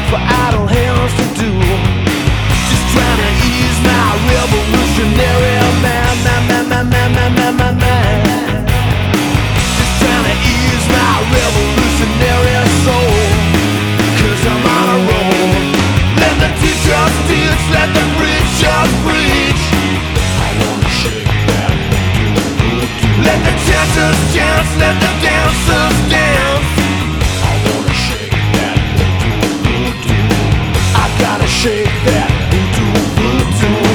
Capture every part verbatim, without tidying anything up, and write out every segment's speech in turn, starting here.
for idle hands to do. Just trying to ease my revolutionary man, man, man, man, man, man, man, man, man. Just trying to ease my revolutionary soul, 'cause I'm on a roll. Let the teachers teach, let the preachers preach. I wanna shake that voodoo. Let the dancers dance, let the dancers dance. I wanna shake that voodoo. I gotta shake that voodoo, voodoo.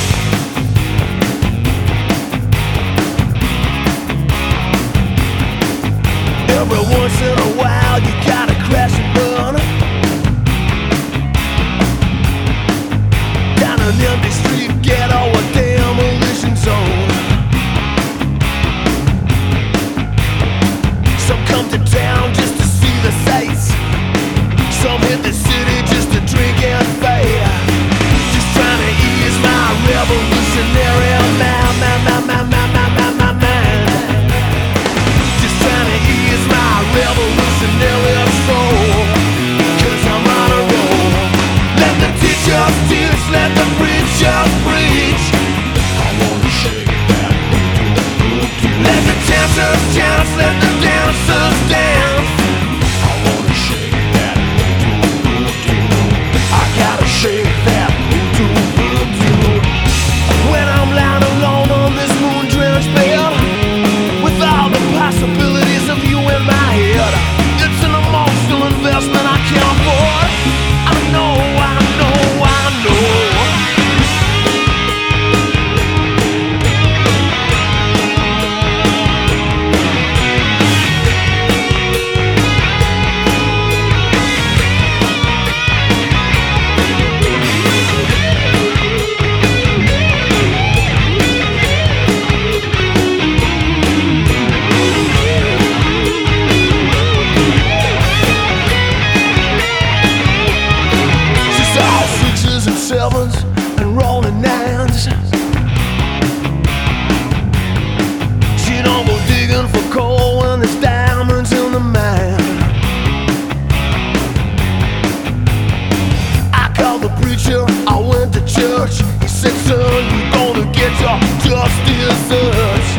Every once in a while you gotta crash and burn down an empty street, ghetto, a demolition zone. Some come to town just to see the sights. Some hit the city just to drink and fight. Just trying to ease my revolutionary man, man, man, man, man, man, man, man, man. Just trying to ease my revolutionary soul, 'cause I'm on a roll. Let the teachers teach, let the preachers preach. I wanna shake that voodoo. Let the dancers dance, let the dancers dance. I wanna shake that voodoo. I gotta shake that voodoo, voodoo. When I'm lying alone on this moon-drenched bed, with all the possibilities of you in my head, it's an emotional investment I can't afford. I know, I know, I know. Sevens and rolling nines. She don't go digging for coal when there's diamonds in the mine. I called the preacher, I went to church. He said, son, you're gonna get your justice search.